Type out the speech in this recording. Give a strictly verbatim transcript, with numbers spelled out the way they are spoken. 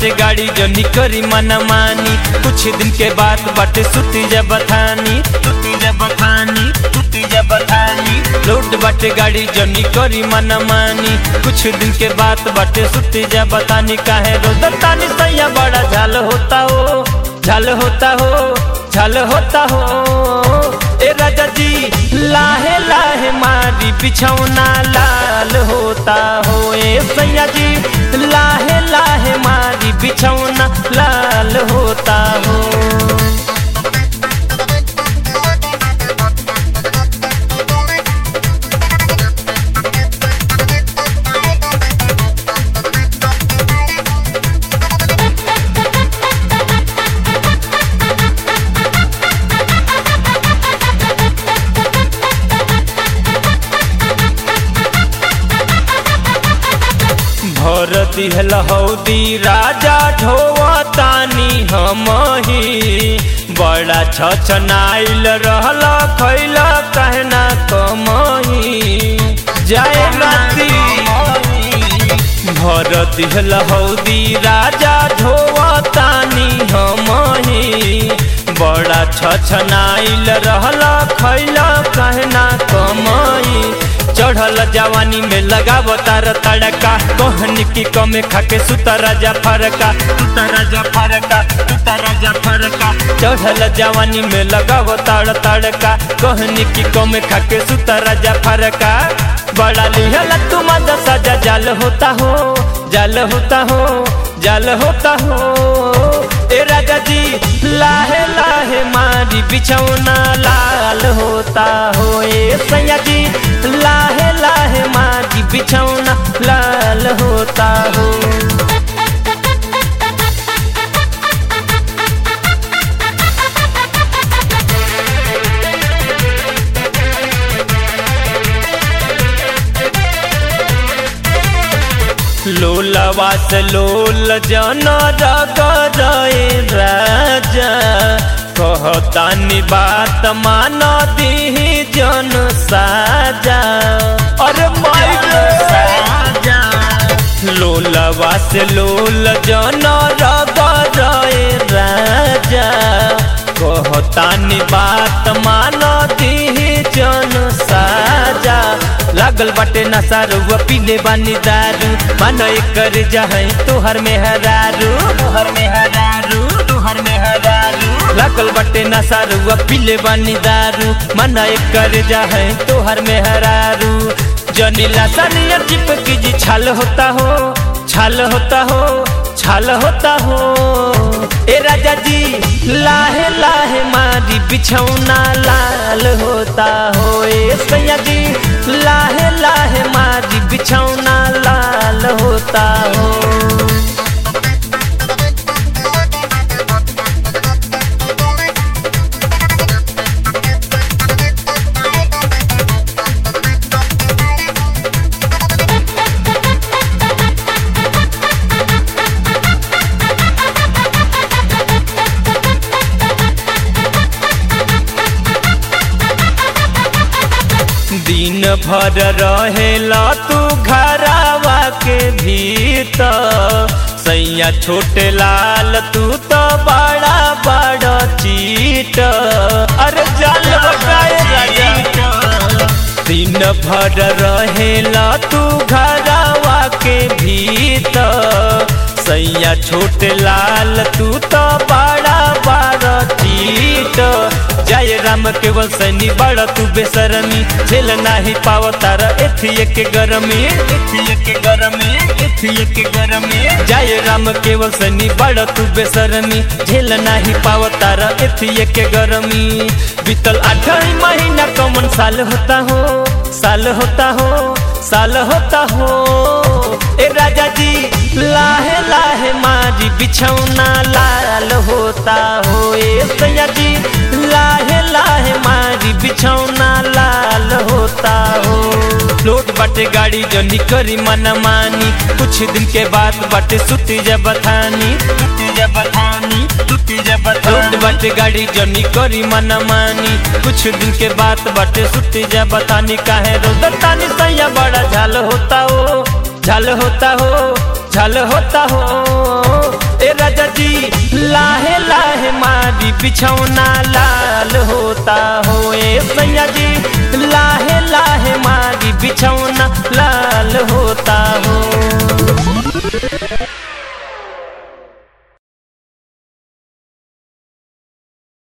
बाटे गाड़ी जो निकरी मन मानी, कुछ दिन के बाद बाटे सुती जब बथानी, सुती जब बथानी, सुती जब बथानी। लोड बाटे गाड़ी जो निकरी मन मानी, कुछ दिन के बाद बाटे सुती जब बतानी। काहे रोज तानी सैया बड़ा झाल होता हो, झाल होता हो, झाल होता हो। ए राजा जी लाहे लाहे मारी बिछौना लाल होता हो। ए सैया जी लाहे लाहे मारी बिछौना लाल होता हो। भर दिहल हौदी राजा ढोवतानी हमही, बड़ा छछनाइल रहल खैल कहना कमही। जाए राती भर दिहल हौदी राजा ढोवतानी हमही, बड़ा छछनाइल रहल खैल कहना कमही। चढ़ल जवानी में लगाव तार तड़का, कहनी की कमे खाके सुता राजा फरका, सुता राजा फरका, सुता राजा फरका। चढ़ल जवानी में लगाव तार तड़का, कहनी की कमे खाके सुता राजा फरका। बड़ा लिहल तुम सजा जाल होता हो, जाल होता हो, जाल होता हो। ए राजा जी लाहे लाहे मारी बिछौना लाल होता हो। ए सैया जी लाहे लाहे मारी बिछौना लाल होता हो। लोलवा से लोल जन रगड़े राजा, कहतानी बात मान दी जन साजा। अरे माई साजा लोलवा से लोल जन रगड़े राजा, कहतानी बात मान दी जन साजा। लागल बाटे नसारू पीले बानी दारू, मानो कर जाए तोहर में हरारू, तोहर में हरारू, तोहर में हरारू। लागल बाटे नसारू पीले बानी दारू, मानो कर जाए तोहर में हरारू। जनीला सनिया चिपकी जी छाल होता हो, छाल होता हो, छाल होता हो। ए राजा जी लाहे लाहे मारी बिछौना लाल होता हो। ए सैया जी लाहे लाहे मारी बिछौना लाल होता हो। दिन भर रहेला तू घरावा के भीतर, सैया छोटे लाल तू तो बड़ा बड़ा चीट। अरे जाल बकाए राजा दिन भर रहेला तू घरावा के भीतर, सैया छोटे लाल तू तो बड़ा बड़ा चीट। जय राम केवल सैनी बड़ा तू बेसरमी, झेल नाही पाव तारा एथिए के गरमी, एथिए के गरमी, एथिए के गरमी। जय राम केवल सैनी बड़ा तू बेसरमी, झेल नाही पाव तारा एथिए के गरमी। बीतल आठ महीना कौन साल होता हो, साल होता हो, साल होता हो। ए राजा जी लाहे लाहे मारी बिछौना लाल होता हो। ए सैया जी लाहे लाहे मारी बिछौना लाल होता हो। लोड बाटे गाड़ी जो निकरी मन मानी, कुछ दिन के बाद बाटे सुती जब बथानी, सुती जब बथानी, सुती जब बथानी। लोड बाटे गाड़ी जो निकरी मन मानी, कुछ दिन के बाद बाटे सुती जब बथानी। काहे रोज तानी सैया बड़ा झाल होता हो, झाल होता हो, झाल होता हो। ए राजा जी लाहे लाहे मारी बिछौना लाल होता हो ए सैया जी लाहे लाहे मारी